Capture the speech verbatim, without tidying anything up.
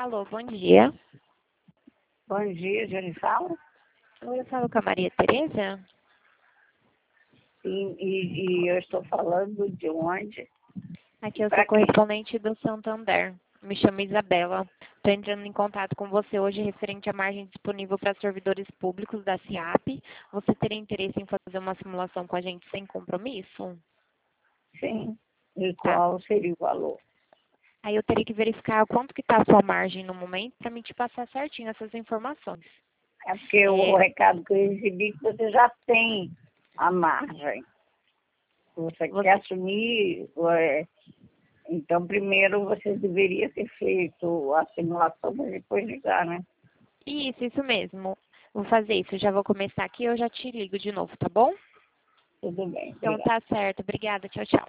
Alô, bom dia. Bom dia, Jane fala. Oi, eu falo com a Maria Tereza. Sim, e, e eu estou falando de onde? Aqui eu sou Para quê? correspondente do Santander. Me chamo Isabela. Estou entrando em contato com você hoje referente à margem disponível para servidores públicos da SIAP. Você teria interesse em fazer uma simulação com a gente sem compromisso? Sim. E Tá. qual seria o valor? Aí eu teria que verificar quanto que está a sua margem no momento para me te passar certinho essas informações. É porque o É, recado que eu recebi que você já tem a margem. Você você... quer assumir, é, então primeiro você deveria ter feito a simulação para depois ligar, né? Isso, isso mesmo. Vou fazer isso. Eu já vou começar aqui e eu já te ligo de novo, tá bom? Tudo bem, Então obrigada. tá certo. Obrigada. Tchau, tchau.